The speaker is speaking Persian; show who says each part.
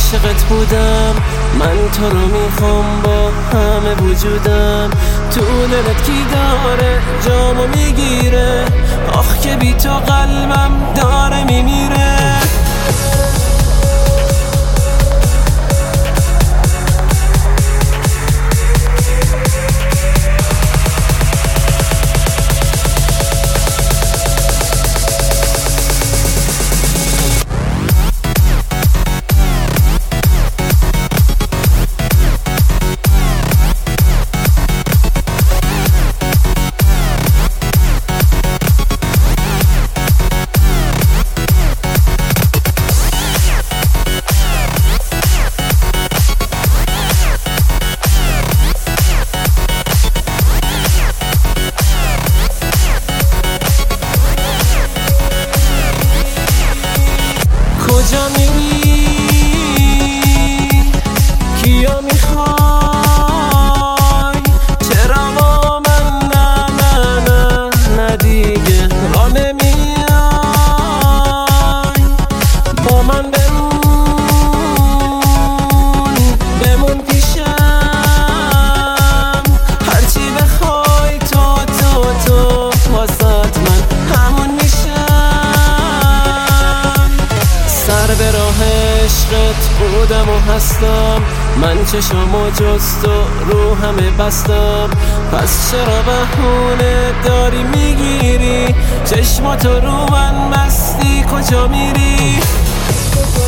Speaker 1: عاشقت بودم، من تو رو میخوام با همه وجودم. تو دلت کی داره جامو میگیره، آخ که بی تو قلبم داره میمیره. کجا میری؟ کیا میخوای؟ چرا با من نه دیگه را نمیای؟ با من بمون پیشم، هرچی بخوای تو واسات من همون میشم. سر به راه عشقت بودم و هستم، من چشمو جز تو رو همه بستم. پس چرا بهونه داری میگیری؟ چشماتو رو من بستی، کجا میری؟